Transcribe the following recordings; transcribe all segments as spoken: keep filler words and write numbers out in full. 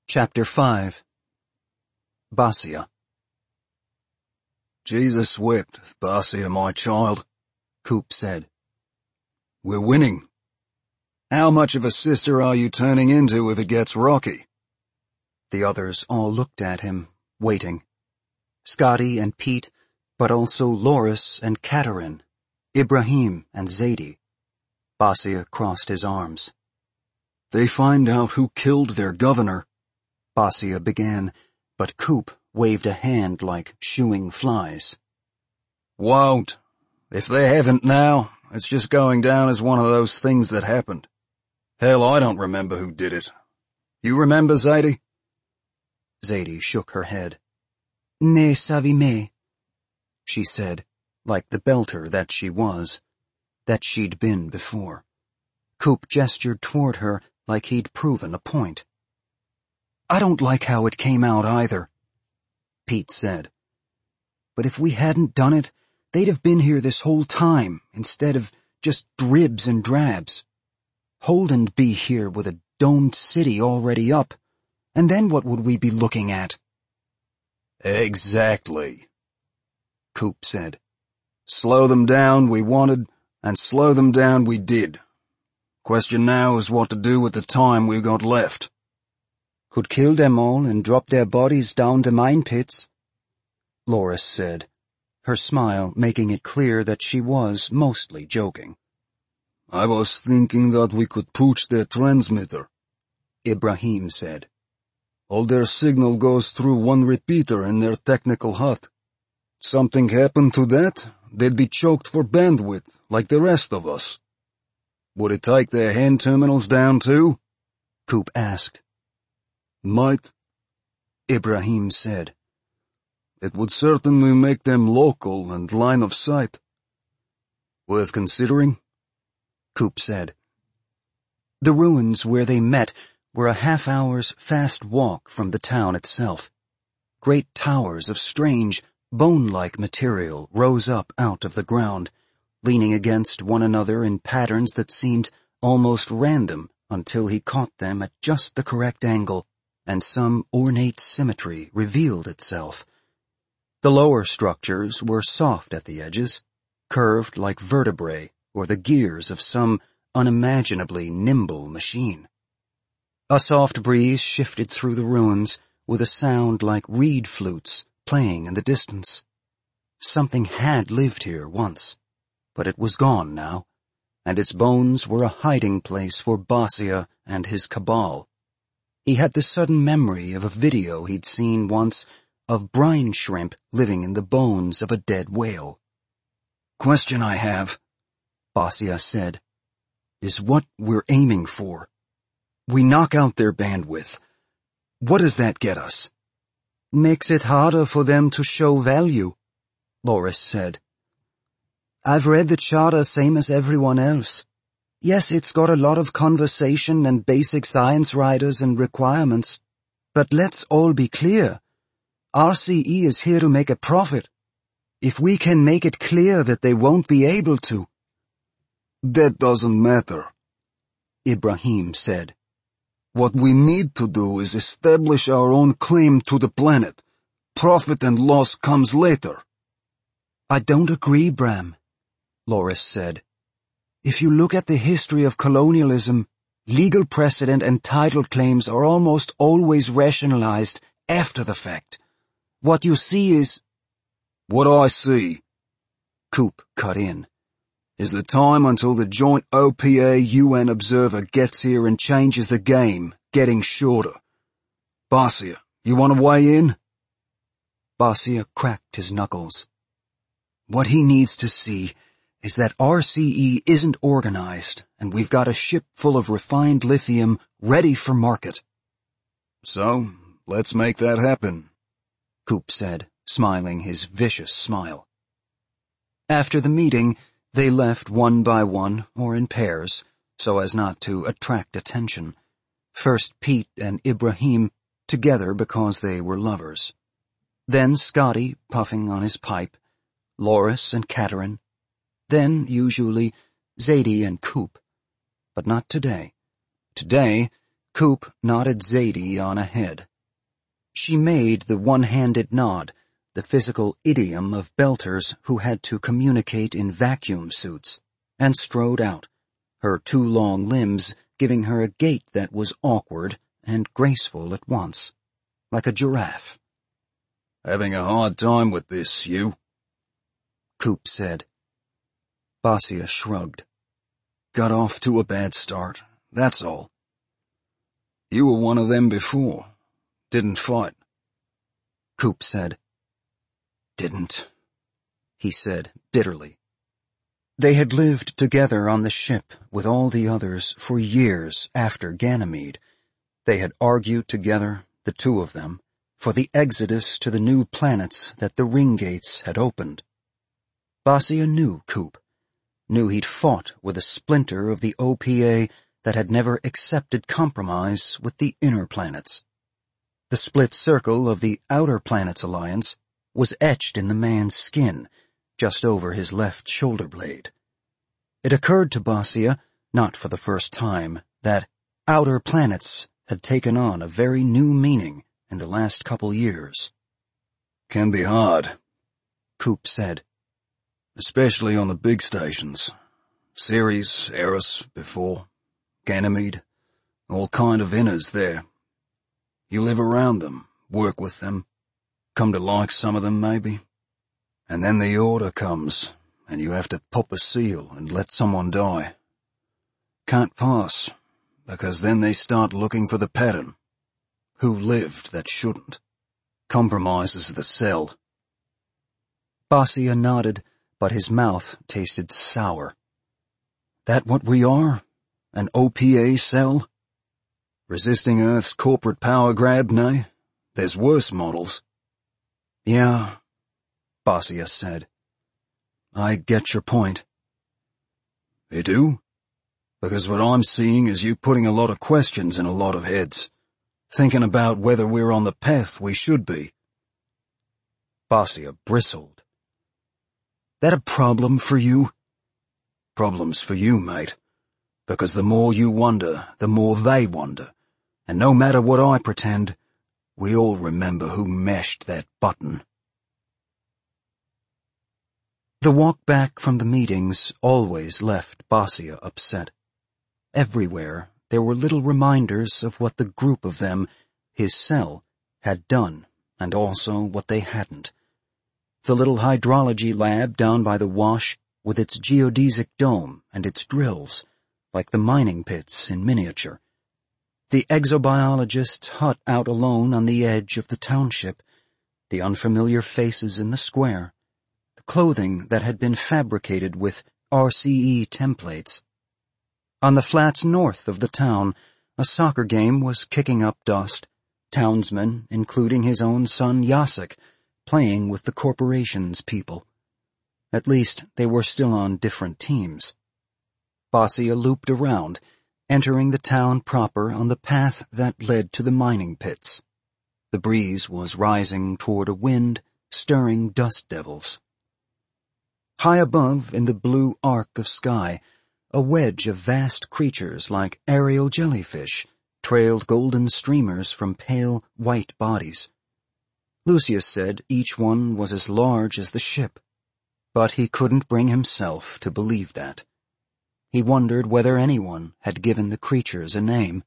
Chapter five. Basia. Jesus wept, Basia, my child, Coop said. We're winning. How much of a sister are you turning into if it gets rocky? The others all looked at him, waiting. Scotty and Pete, but also Loris and Katerin, Ibrahim and Zadie. Basia crossed his arms. They find out who killed their governor. Basia began, but Coop waved a hand like shooing flies. Won't. If they haven't now, it's just going down as one of those things that happened. Hell, I don't remember who did it. You remember, Zadie? Zadie shook her head. Ne savime, she said, like the belter that she was, that she'd been before. Coop gestured toward her like he'd proven a point. I don't like how it came out either, Pete said. But if we hadn't done it, they'd have been here this whole time, instead of just dribs and drabs. Holden'd be here with a domed city already up, and then what would we be looking at? Exactly, Coop said. Slow them down we wanted, and slow them down we did. Question now is what to do with the time we've got left. Could kill them all and drop their bodies down the mine pits, Loris said, her smile making it clear that she was mostly joking. I was thinking that we could pooch their transmitter, Ibrahim said. All their signal goes through one repeater in their technical hut. Something happened to that, they'd be choked for bandwidth, like the rest of us. Would it take their hand terminals down too? Coop asked. Might, Ibrahim said. It would certainly make them local and line of sight. Worth considering? Coop said. The ruins where they met were a half-hour's fast walk from the town itself. Great towers of strange, bone-like material rose up out of the ground, leaning against one another in patterns that seemed almost random until he caught them at just the correct angle, and some ornate symmetry revealed itself. The lower structures were soft at the edges, curved like vertebrae or the gears of some unimaginably nimble machine. A soft breeze shifted through the ruins with a sound like reed flutes playing in the distance. Something had lived here once, but it was gone now, and its bones were a hiding place for Basia and his cabal. He had the sudden memory of a video he'd seen once of brine shrimp living in the bones of a dead whale. Question I have, Basia said, is what we're aiming for. We knock out their bandwidth. What does that get us? Makes it harder for them to show value, Loris said. I've read the charter same as everyone else. Yes, it's got a lot of conversation and basic science riders and requirements, but let's all be clear. R C E is here to make a profit. If we can make it clear that they won't be able to. That doesn't matter, Ibrahim said. What we need to do is establish our own claim to the planet. Profit and loss comes later. I don't agree, Bram, Loris said. If you look at the history of colonialism, legal precedent and title claims are almost always rationalized after the fact. What you see is... What I see, Coop cut in, is the time until the joint O P A U N observer gets here and changes the game, getting shorter. Basia, you want to weigh in? Basia cracked his knuckles. What he needs to see is that R C E isn't organized, and we've got a ship full of refined lithium ready for market. So, let's make that happen, Coop said, smiling his vicious smile. After the meeting, they left one by one or in pairs, so as not to attract attention. First Pete and Ibrahim, together because they were lovers. Then Scotty, puffing on his pipe, Loris and Katerin, then, usually, Zadie and Coop. But not today. Today, Coop nodded Zadie on ahead. She made the one-handed nod, the physical idiom of belters who had to communicate in vacuum suits, and strode out, her two long limbs giving her a gait that was awkward and graceful at once, like a giraffe. "Having a hard time with this, you?" Coop said. Basia shrugged. "Got off to a bad start, that's all. You were one of them before. Didn't fight." Coop said. "Didn't," he said bitterly. They had lived together on the ship with all the others for years after Ganymede. They had argued together, the two of them, for the exodus to the new planets that the ring gates had opened. Basia knew Coop, knew he'd fought with a splinter of the O P A that had never accepted compromise with the inner planets. The split circle of the Outer Planets Alliance was etched in the man's skin, just over his left shoulder blade. It occurred to Basia, not for the first time, that outer planets had taken on a very new meaning in the last couple years. "Can be hard," Coop said. "Especially on the big stations. Ceres, Eris, before, Ganymede, all kind of inners there. You live around them, work with them, come to like some of them maybe. And then the order comes, and you have to pop a seal and let someone die. Can't pass, because then they start looking for the pattern. Who lived that shouldn't? Compromises the cell." Basia nodded, but his mouth tasted sour. "That what we are? An O P A cell? Resisting Earth's corporate power grab, nay? There's worse models." "Yeah," Basia said. "I get your point." "You do? Because what I'm seeing is you putting a lot of questions in a lot of heads, thinking about whether we're on the path we should be." Basia bristled. "That a problem for you?" "Problems for you, mate. Because the more you wonder, the more they wonder. And no matter what I pretend, we all remember who meshed that button." The walk back from the meetings always left Basia upset. Everywhere there were little reminders of what the group of them, his cell, had done, and also what they hadn't. The little hydrology lab down by the wash, with its geodesic dome and its drills, like the mining pits in miniature. The exobiologist's hut out alone on the edge of the township, the unfamiliar faces in the square, the clothing that had been fabricated with R C E templates. On the flats north of the town, a soccer game was kicking up dust, townsmen, including his own son Jacek, playing with the corporation's people. At least they were still on different teams. Basia looped around, entering the town proper on the path that led to the mining pits. The breeze was rising toward a wind, stirring dust devils. High above, in the blue arc of sky, a wedge of vast creatures like aerial jellyfish trailed golden streamers from pale, white bodies. Lucius said each one was as large as the ship, but he couldn't bring himself to believe that. He wondered whether anyone had given the creatures a name.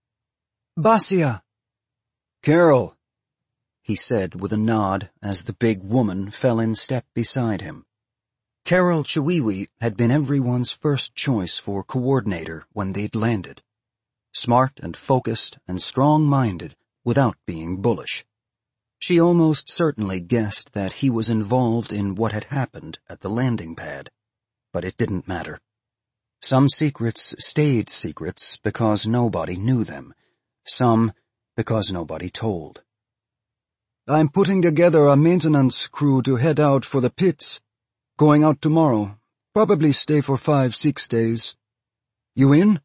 "Basia!" "Carol!" he said with a nod as the big woman fell in step beside him. Carol Chiwiwi had been everyone's first choice for coordinator when they'd landed. Smart and focused and strong-minded without being bullish. She almost certainly guessed that he was involved in what had happened at the landing pad, but it didn't matter. Some secrets stayed secrets because nobody knew them, some because nobody told. "I'm putting together a maintenance crew to head out for the pits. Going out tomorrow. Probably stay for five, six days. You in?"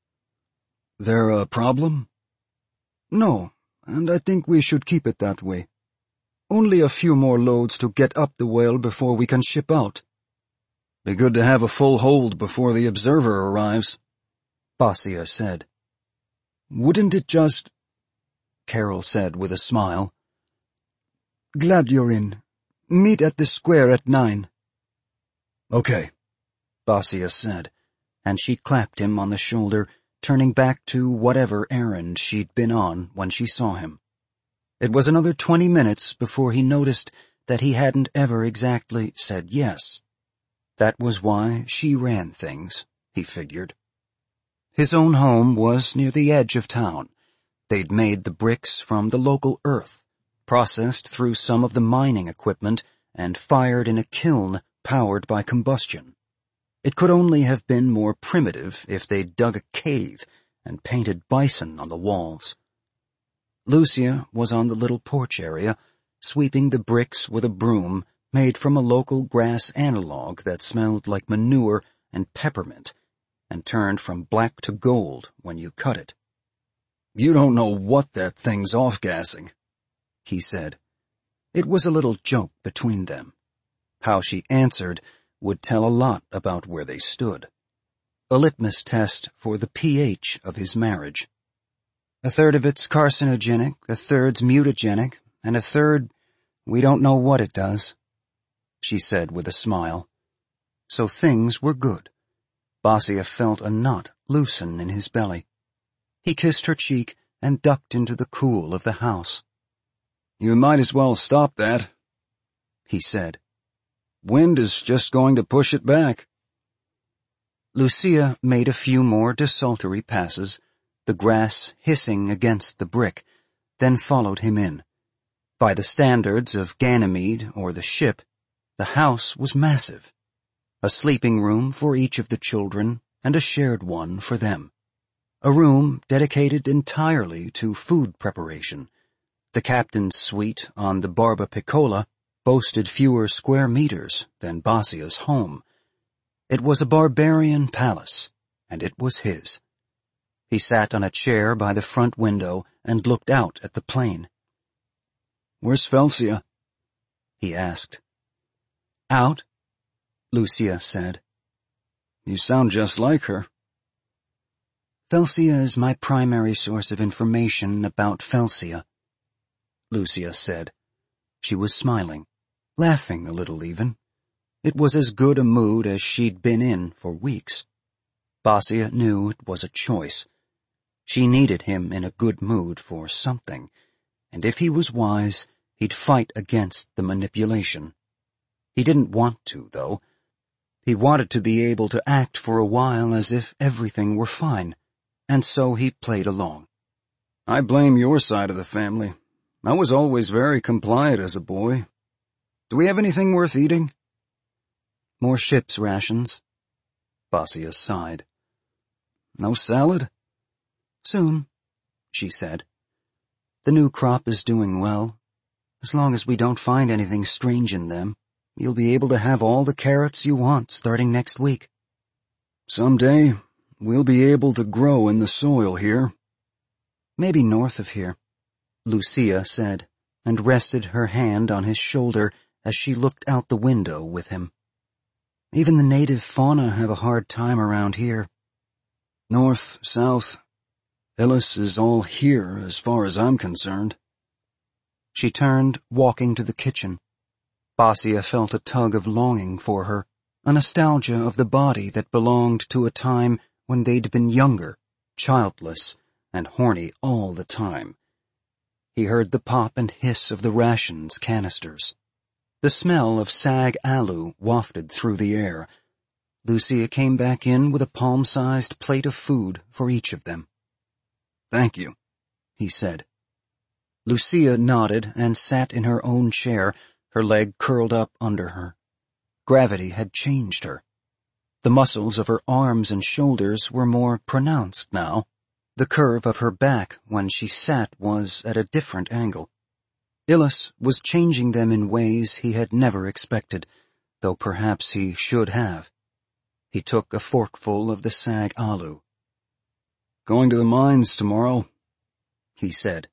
"There a problem?" "No, and I think we should keep it that way. Only a few more loads to get up the whale before we can ship out." "Be good to have a full hold before the observer arrives," Basia said. Wouldn't it just— Carol said with a smile. Glad you're in. Meet at the square at nine. Okay, Basia said, and she clapped him on the shoulder, turning back to whatever errand she'd been on when she saw him. It was another twenty minutes before he noticed that he hadn't ever exactly said yes. That was why she ran things, he figured. His own home was near the edge of town. They'd made the bricks from the local earth, processed through some of the mining equipment, and fired in a kiln powered by combustion. It could only have been more primitive if they'd dug a cave and painted bison on the walls. Lucia was on the little porch area, sweeping the bricks with a broom made from a local grass analog that smelled like manure and peppermint, and turned from black to gold when you cut it. You don't know what that thing's off-gassing, he said. It was a little joke between them. How she answered would tell a lot about where they stood. A litmus test for the pH of his marriage. A third of it's carcinogenic, a third's mutagenic, and a third, we don't know what it does, she said with a smile. So things were good. Basia felt a knot loosen in his belly. He kissed her cheek and ducked into the cool of the house. You might as well stop that, he said. Wind is just going to push it back. Lucia made a few more desultory passes, the grass hissing against the brick, then followed him in. By the standards of Ganymede or the ship, the house was massive. A sleeping room for each of the children and a shared one for them. A room dedicated entirely to food preparation. The captain's suite on the Barba Piccola boasted fewer square meters than Basia's home. It was a barbarian palace, and it was his. He sat on a chair by the front window and looked out at the plain. Where's Felsia? He asked. Out, Lucia said. You sound just like her. Felsia is my primary source of information about Felsia, Lucia said. She was smiling, laughing a little even. It was as good a mood as she'd been in for weeks. Basia knew it was a choice. She needed him in a good mood for something, and if he was wise, he'd fight against the manipulation. He didn't want to, though. He wanted to be able to act for a while as if everything were fine, and so he played along. I blame your side of the family. I was always very compliant as a boy. Do we have anything worth eating? More ship's rations. Basia sighed. No salad? Soon, she said. The new crop is doing well. As long as we don't find anything strange in them, you'll be able to have all the carrots you want starting next week. Someday, we'll be able to grow in the soil here. Maybe north of here, Lucia said, and rested her hand on his shoulder as she looked out the window with him. Even the native fauna have a hard time around here. North, south, Illis is all here as far as I'm concerned. She turned, walking to the kitchen. Basia felt a tug of longing for her, a nostalgia of the body that belonged to a time when they'd been younger, childless, and horny all the time. He heard the pop and hiss of the rations canisters. The smell of sag alu wafted through the air. Lucia came back in with a palm-sized plate of food for each of them. Thank you, he said. Lucia nodded and sat in her own chair, her leg curled up under her. Gravity had changed her. The muscles of her arms and shoulders were more pronounced now. The curve of her back when she sat was at a different angle. Illis was changing them in ways he had never expected, though perhaps he should have. He took a forkful of the sag alu. Going to the mines tomorrow, he said.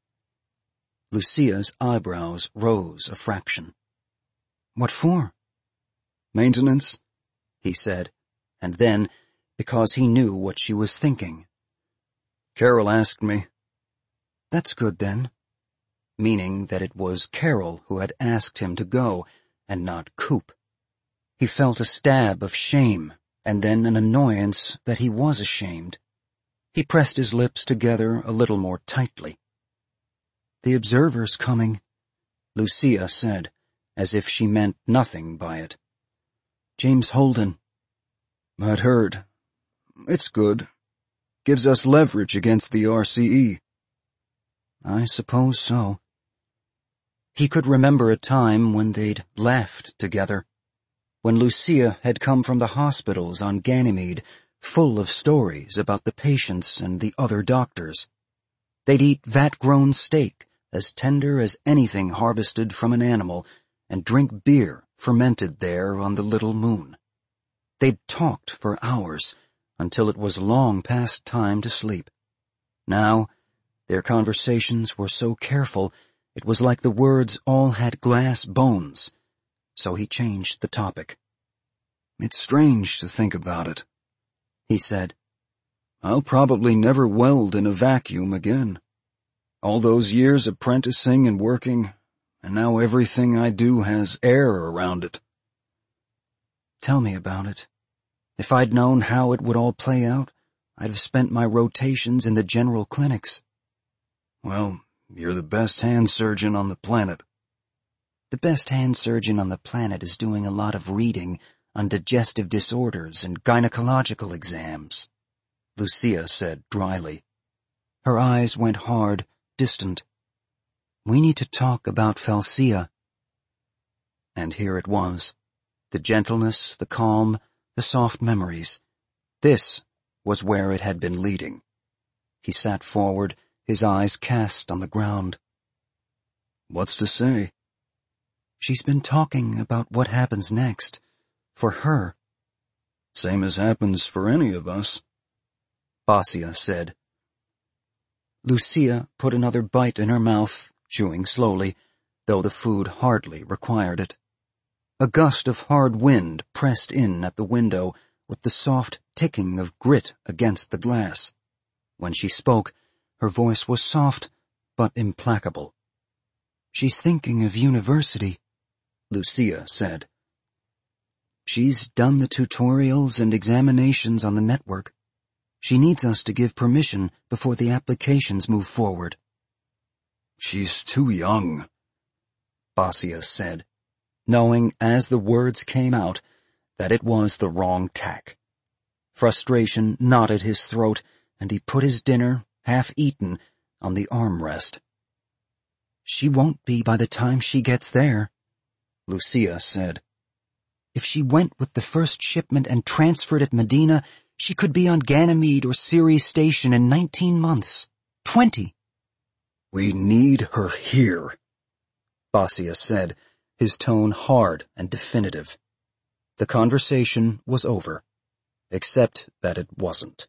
Lucia's eyebrows rose a fraction. What for? Maintenance, he said, and then, because he knew what she was thinking. Carol asked me. That's good then. Meaning that it was Carol who had asked him to go, and not Coop. He felt a stab of shame, and then an annoyance that he was ashamed. He pressed his lips together a little more tightly. The observer's coming, Lucia said, as if she meant nothing by it. James Holden. I'd heard. It's good. Gives us leverage against the R C E. I suppose so. He could remember a time when they'd laughed together, when Lucia had come from the hospitals on Ganymede, full of stories about the patients and the other doctors. They'd eat vat-grown steak, as tender as anything harvested from an animal, and drink beer fermented there on the little moon. They'd talked for hours, until it was long past time to sleep. Now, their conversations were so careful, it was like the words all had glass bones, so he changed the topic. It's strange to think about it, he said. I'll probably never weld in a vacuum again. All those years apprenticing and working, and now everything I do has air around it. Tell me about it. If I'd known how it would all play out, I'd have spent my rotations in the general clinics. Well, you're the best hand surgeon on the planet. The best hand surgeon on the planet is doing a lot of reading on digestive disorders and gynecological exams, Lucia said dryly. Her eyes went hard, distant. We need to talk about Falcia. And here it was. The gentleness, the calm, the soft memories. This was where it had been leading. He sat forward, his eyes cast on the ground. What's to say? She's been talking about what happens next. For her. Same as happens for any of us, Basia said. Lucia put another bite in her mouth, chewing slowly, though the food hardly required it. A gust of hard wind pressed in at the window with the soft ticking of grit against the glass. When she spoke, her voice was soft but implacable. She's thinking of university, Lucia said. She's done the tutorials and examinations on the network. She needs us to give permission before the applications move forward. She's too young, Basia said, knowing as the words came out that it was the wrong tack. Frustration knotted his throat, and he put his dinner, half-eaten, on the armrest. She won't be by the time she gets there, Lucia said. If she went with the first shipment and transferred at Medina, she could be on Ganymede or Ceres Station in nineteen months. Twenty. We need her here, Basia said, his tone hard and definitive. The conversation was over, except that it wasn't.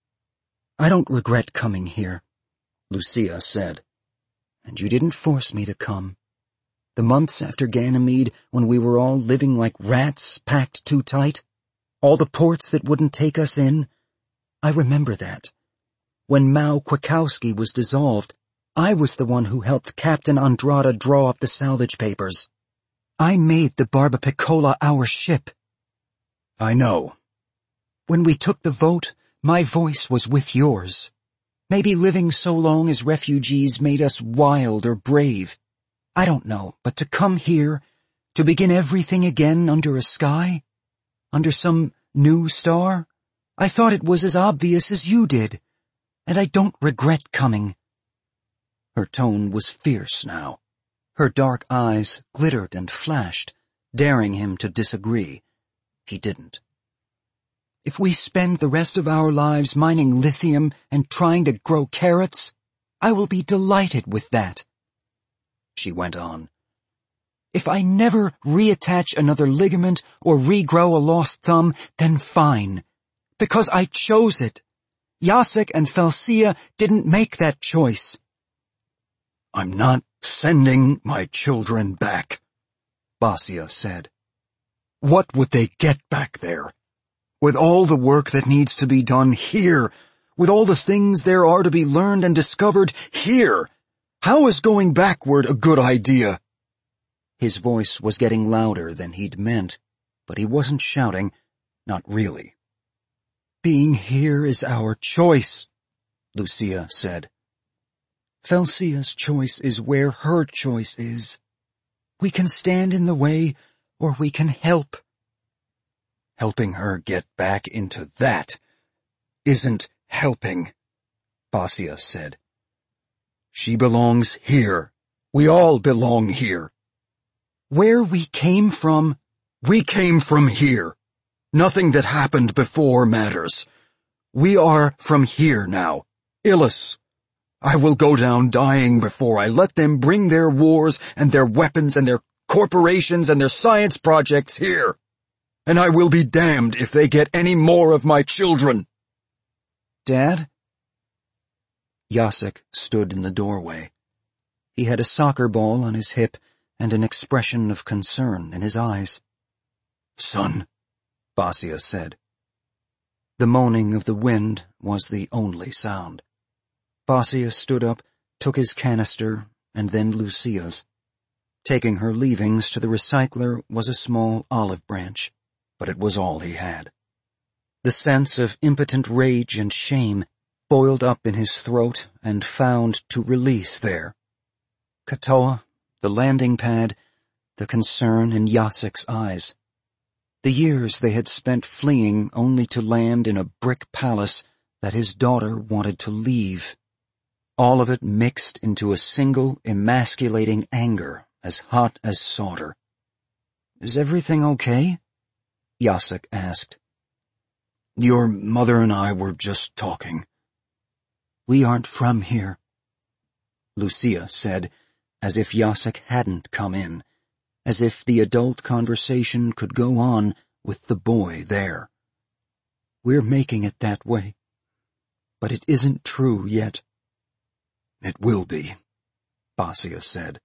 I don't regret coming here, Lucia said. And you didn't force me to come. The months after Ganymede, when we were all living like rats packed too tight, all the ports that wouldn't take us in, I remember that. When Mao Kwiatkowski was dissolved, I was the one who helped Captain Andrada draw up the salvage papers. I made the Barba Piccola our ship. I know. When we took the vote, my voice was with yours. Maybe living so long as refugees made us wild or brave. I don't know, but to come here, to begin everything again under a sky, under some new star, I thought it was as obvious as you did, and I don't regret coming. Her tone was fierce now. Her dark eyes glittered and flashed, daring him to disagree. He didn't. If we spend the rest of our lives mining lithium and trying to grow carrots, I will be delighted with that. She went on. If I never reattach another ligament or regrow a lost thumb, then fine, because I chose it. Jacek and Falcia didn't make that choice. I'm not sending my children back, Basia said. What would they get back there? With all the work that needs to be done here, with all the things there are to be learned and discovered here. How is going backward a good idea?" His voice was getting louder than he'd meant, but he wasn't shouting, not really. "Being here is our choice," Lucia said. "Felsia's choice is where her choice is. We can stand in the way, or we can help." "Helping her get back into that isn't helping," Basia said. "She belongs here. We all belong here." "Where we came from, we came from here. Nothing that happened before matters. We are from here now. Ilus. I will go down dying before I let them bring their wars and their weapons and their corporations and their science projects here. And I will be damned if they get any more of my children." "Dad?" Jacek stood in the doorway. He had a soccer ball on his hip and an expression of concern in his eyes. "Son," Basia said. The moaning of the wind was the only sound. Basia stood up, took his canister, and then Lucia's. Taking her leavings to the recycler was a small olive branch, but it was all he had. The sense of impotent rage and shame boiled up in his throat and found to release there. Katoa, the landing pad, the concern in Jacek's eyes. The years they had spent fleeing only to land in a brick palace that his daughter wanted to leave. All of it mixed into a single emasculating anger as hot as solder. "Is everything okay?" Jacek asked. "Your mother and I were just talking." "We aren't from here," Lucia said, as if Jacek hadn't come in, as if the adult conversation could go on with the boy there. "We're making it that way, but it isn't true yet." "It will be," Basia said.